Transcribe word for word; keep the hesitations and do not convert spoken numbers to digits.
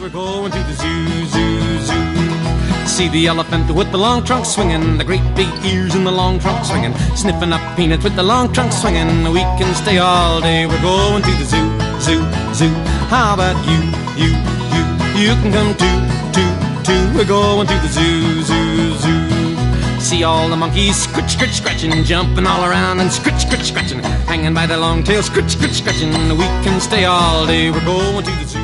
we're going to the zoo, zoo, zoo. See the elephant with the long trunk swinging, the great big ears and the long trunk swinging, sniffing up peanuts with the long trunk swinging. We can stay all day, we're going to the zoo, zoo, zoo. How about you, you, you? You can come too, too, too. We're going to the zoo, zoo, zoo. See all the monkeys scritch, scritch, scratching, jumping all around and scritch, scritch, scratching, hanging by their long tails, scritch, scritch, scratching. We can stay all day, we're going to the zoo.